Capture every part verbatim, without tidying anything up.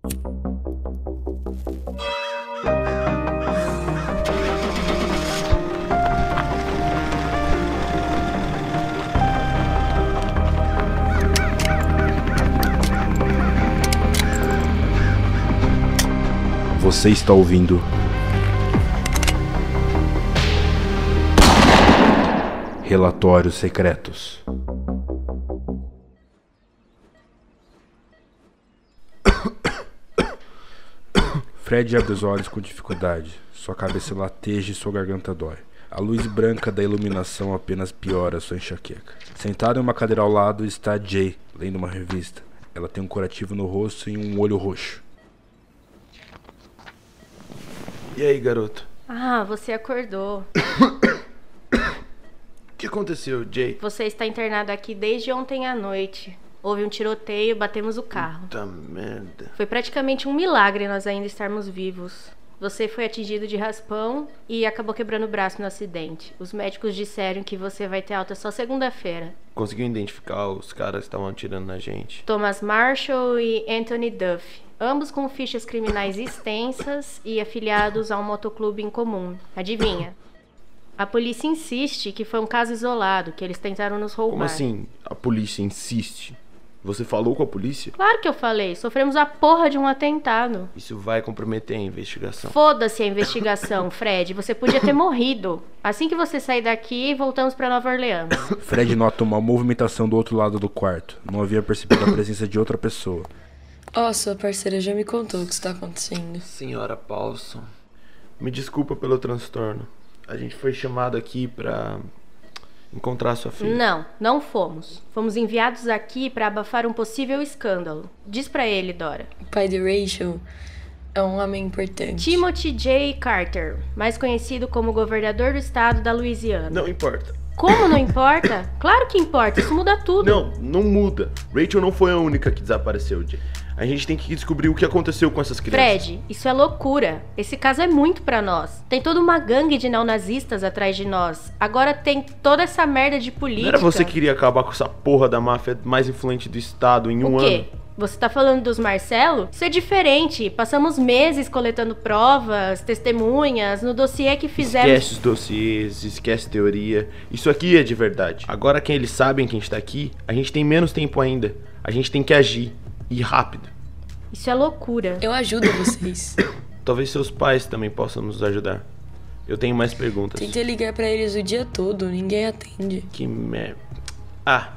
Você está ouvindo Relatórios Secretos. Fred abre os olhos com dificuldade. Sua cabeça lateja e sua garganta dói. A luz branca da iluminação apenas piora sua enxaqueca. Sentada em uma cadeira ao lado está Jay, lendo uma revista. Ela tem um curativo no rosto e um olho roxo. E aí, garoto? Ah, você acordou. O que aconteceu, Jay? Você está internado aqui desde ontem à noite. Houve um tiroteio, batemos o carro. Puta merda. Foi praticamente um milagre nós ainda estarmos vivos. Você foi atingido de raspão e acabou quebrando o braço no acidente. Os médicos disseram que você vai ter alta só segunda-feira. Conseguiu identificar os caras que estavam atirando na gente? Thomas Marshall e Anthony Duff. Ambos com fichas criminais extensas e afiliados a um motoclube em comum. Adivinha? A polícia insiste que foi um caso isolado, que eles tentaram nos roubar. Como assim? A polícia insiste? Você falou com a polícia? Claro que eu falei. Sofremos a porra de um atentado. Isso vai comprometer a investigação. Foda-se a investigação, Fred. Você podia ter morrido. Assim que você sair daqui, voltamos pra Nova Orleans. Fred nota uma movimentação do outro lado do quarto. Não havia percebido a presença de outra pessoa. Ó, oh, sua parceira já me contou o que está acontecendo. Senhora Paulson, me desculpa pelo transtorno. A gente foi chamado aqui pra encontrar sua filha. Não, não fomos. Fomos enviados aqui pra abafar um possível escândalo. Diz pra ele, Dora. O pai de Rachel é um homem importante. Timothy J. Carter, mais conhecido como governador do estado da Louisiana. Não importa. Como não importa? Claro que importa, isso muda tudo. Não, não muda. Rachel não foi a única que desapareceu, Jay. A gente tem que descobrir o que aconteceu com essas crianças. Fred, isso é loucura. Esse caso é muito pra nós. Tem toda uma gangue de neonazistas atrás de nós. Agora tem toda essa merda de política. Não era você que queria acabar com essa porra da máfia mais influente do estado em um ano? O quê? ano? Você tá falando dos Marcelo? Isso é diferente. Passamos meses coletando provas, testemunhas, no dossiê que fizemos... Esquece os dossiês, esquece teoria. Isso aqui é de verdade. Agora que eles sabem que a gente tá aqui, a gente tem menos tempo ainda. A gente tem que agir. E rápido. Isso é loucura. Eu ajudo vocês. Talvez seus pais também possam nos ajudar. Eu tenho mais perguntas. Tentei ligar pra eles o dia todo, ninguém atende. Que merda. Ah,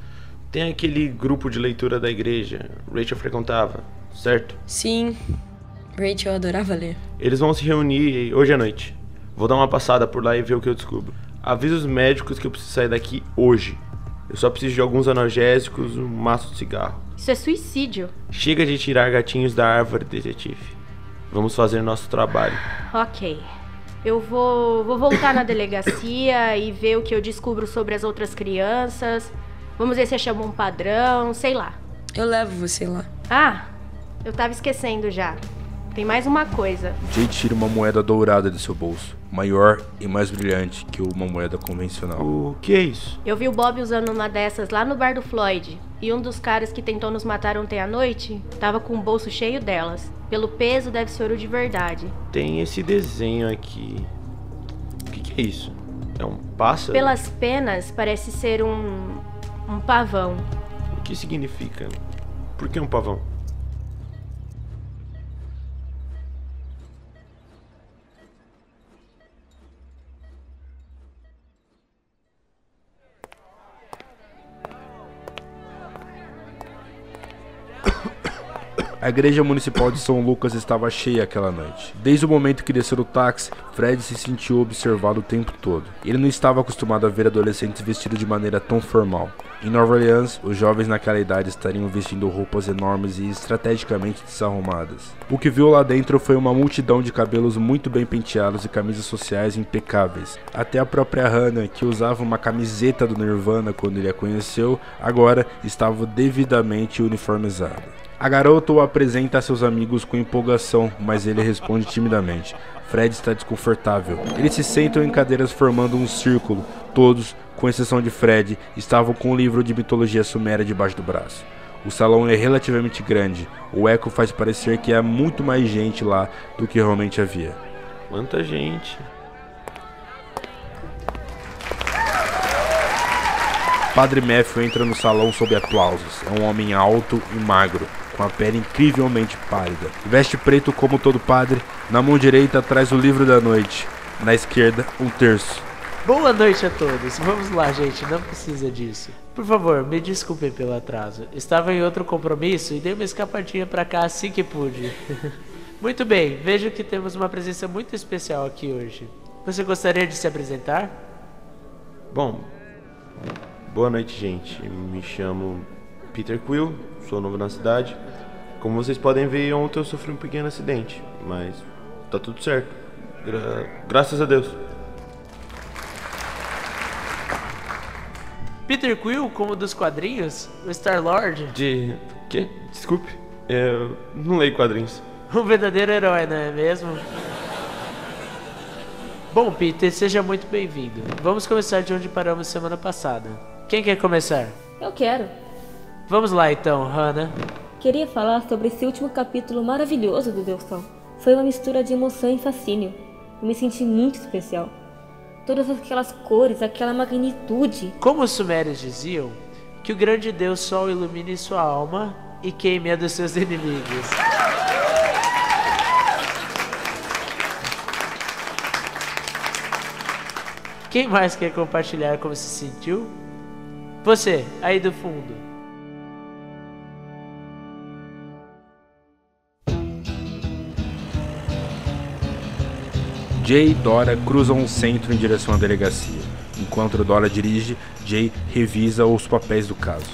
tem aquele grupo de leitura da igreja. Rachel frequentava, certo? Sim, Rachel adorava ler. Eles vão se reunir hoje à noite. Vou dar uma passada por lá e ver o que eu descubro. Avisa os médicos que eu preciso sair daqui hoje. Eu só preciso de alguns analgésicos, um maço de cigarro. Isso é suicídio. Chega de tirar gatinhos da árvore, detetive. Vamos fazer nosso trabalho. Ok. Eu vou, vou voltar na delegacia e ver o que eu descubro sobre as outras crianças. Vamos ver se achamos um padrão, sei lá. Eu levo você lá. Ah, eu tava esquecendo já. Tem mais uma coisa. Jay tira uma moeda dourada de seu bolso, maior e mais brilhante que uma moeda convencional. O que é isso? Eu vi o Bob usando uma dessas lá no bar do Floyd. E um dos caras que tentou nos matar ontem à noite tava com o bolso cheio delas. Pelo peso, deve ser ouro de verdade. Tem esse desenho aqui. O que, que é isso? É um pássaro? Pelas penas, parece ser um... um pavão. O que significa? Por que um pavão? A igreja municipal de São Lucas estava cheia aquela noite. Desde o momento que desceu do táxi, Fred se sentiu observado o tempo todo. Ele não estava acostumado a ver adolescentes vestidos de maneira tão formal. Em Nova Orleans, os jovens naquela idade estariam vestindo roupas enormes e estrategicamente desarrumadas. O que viu lá dentro foi uma multidão de cabelos muito bem penteados e camisas sociais impecáveis. Até a própria Hannah, que usava uma camiseta do Nirvana quando ele a conheceu, agora estava devidamente uniformizada. A garota o apresenta a seus amigos com empolgação, mas ele responde timidamente. Fred está desconfortável. Eles se sentam em cadeiras formando um círculo. Todos, com exceção de Fred, estavam com um livro de mitologia suméria debaixo do braço. O salão é relativamente grande. O eco faz parecer que há muito mais gente lá do que realmente havia. Quanta gente. Padre Matthew entra no salão sob aplausos. É um homem alto e magro, com a pele incrivelmente pálida. Veste preto como todo padre. Na mão direita traz o livro da noite. Na esquerda, um terço. Boa noite a todos. Vamos lá, gente. Não precisa disso. Por favor, me desculpem pelo atraso. Estava em outro compromisso e dei uma escapadinha pra cá assim que pude. Muito bem. Vejo que temos uma presença muito especial aqui hoje. Você gostaria de se apresentar? Bom, boa noite, gente. Me chamo Peter Quill. Sou novo na cidade. Como vocês podem ver, ontem eu sofri um pequeno acidente. Mas tá tudo certo. Gra- graças a Deus. Peter Quill, como dos quadrinhos? O Star-Lord? De... quê? Desculpe. Eu não leio quadrinhos. Um verdadeiro herói, não é mesmo? Bom, Peter, seja muito bem-vindo. Vamos começar de onde paramos semana passada. Quem quer começar? Eu quero. Vamos lá então, Hannah. Queria falar sobre esse último capítulo maravilhoso do Deus Sol. Foi uma mistura de emoção e fascínio. Eu me senti muito especial. Todas aquelas cores, aquela magnitude. Como os sumérios diziam, que o grande Deus Sol ilumine sua alma e queime a dos seus inimigos. Quem mais quer compartilhar como se sentiu? Você, aí do fundo. Jay e Dora cruzam um centro em direção à delegacia. Enquanto Dora dirige, Jay revisa os papéis do caso.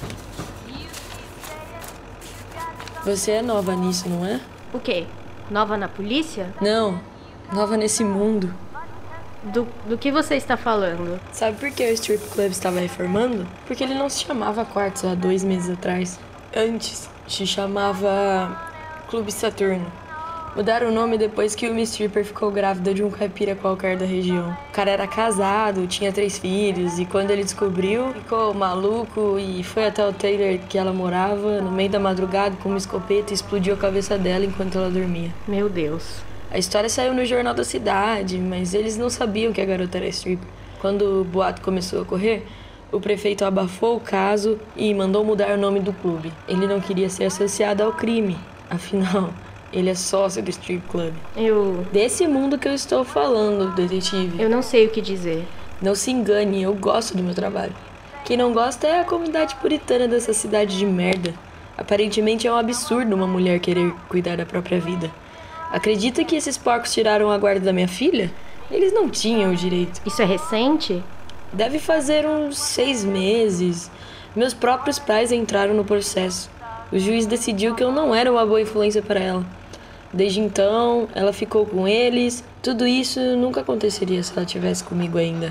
Você é nova nisso, não é? O quê? Nova na polícia? Não, nova nesse mundo. Do, do que você está falando? Sabe por que o strip club estava reformando? Porque ele não se chamava Quartz há dois meses atrás. Antes, se chamava Clube Saturno. Mudaram o nome depois que uma stripper ficou grávida de um caipira qualquer da região. O cara era casado, tinha três filhos, e quando ele descobriu, ficou maluco e foi até o trailer que ela morava, no meio da madrugada, com uma escopeta e explodiu a cabeça dela enquanto ela dormia. Meu Deus. A história saiu no jornal da cidade, mas eles não sabiam que a garota era stripper. Quando o boato começou a correr, o prefeito abafou o caso e mandou mudar o nome do clube. Ele não queria ser associado ao crime, afinal... Ele é sócio do strip club. Eu... Desse mundo que eu estou falando, detetive. Eu não sei o que dizer. Não se engane, eu gosto do meu trabalho. Quem não gosta é a comunidade puritana dessa cidade de merda. Aparentemente é um absurdo uma mulher querer cuidar da própria vida. Acredita que esses porcos tiraram a guarda da minha filha? Eles não tinham o direito. Isso é recente? Deve fazer uns seis meses. Meus próprios pais entraram no processo. O juiz decidiu que eu não era uma boa influência para ela. Desde então, ela ficou com eles. Tudo isso nunca aconteceria se ela estivesse comigo ainda.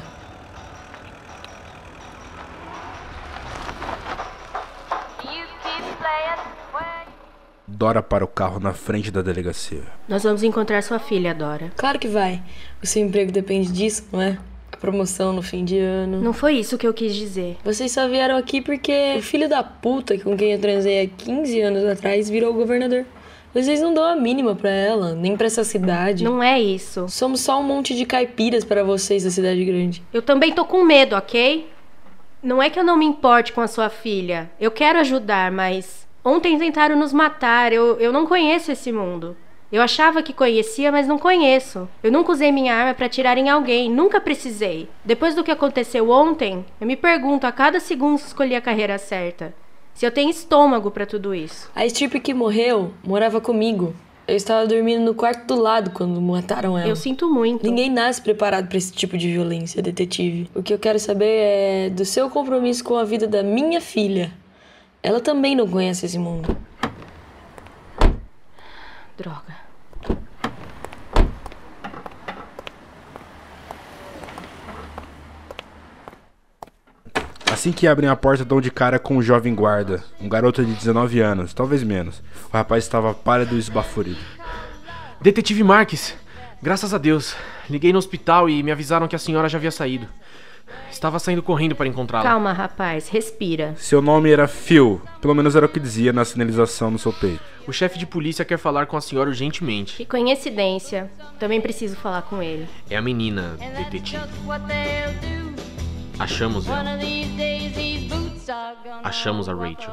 Dora para o carro na frente da delegacia. Nós vamos encontrar sua filha, Dora. Claro que vai. O seu emprego depende disso, não é? A promoção no fim de ano. Não foi isso que eu quis dizer. Vocês só vieram aqui porque o filho da puta com quem eu transei há quinze anos atrás virou governador. Vocês não dão a mínima pra ela, nem pra essa cidade. Não é isso. Somos só um monte de caipiras para vocês da cidade grande. Eu também tô com medo, ok? Não é que eu não me importe com a sua filha. Eu quero ajudar, mas... Ontem tentaram nos matar. Eu, eu não conheço esse mundo. Eu achava que conhecia, mas não conheço. Eu nunca usei minha arma pra atirar em alguém. Nunca precisei. Depois do que aconteceu ontem, eu me pergunto a cada segundo se escolhi a carreira certa. Se eu tenho estômago pra tudo isso. A stripper que morreu morava comigo. Eu estava dormindo no quarto do lado quando mataram ela. Eu sinto muito. Ninguém nasce preparado pra esse tipo de violência, detetive. O que eu quero saber é do seu compromisso com a vida da minha filha. Ela também não conhece esse mundo. Droga. Assim que abrem a porta, dão de cara com um jovem guarda, um garoto de dezenove anos, talvez menos. O rapaz estava pálido e esbaforido. Detetive Marques, graças a Deus. Liguei no hospital e me avisaram que a senhora já havia saído. Estava saindo correndo para encontrá-la. Calma, rapaz, respira. Seu nome era Phil, pelo menos era o que dizia na sinalização no seu peito. O chefe de polícia quer falar com a senhora urgentemente. Que coincidência. Também preciso falar com ele. É a menina, detetive. Achamos ela. Achamos a Rachel.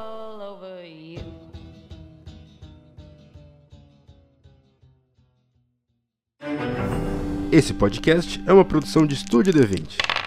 Esse podcast é uma produção de Estúdio D vinte.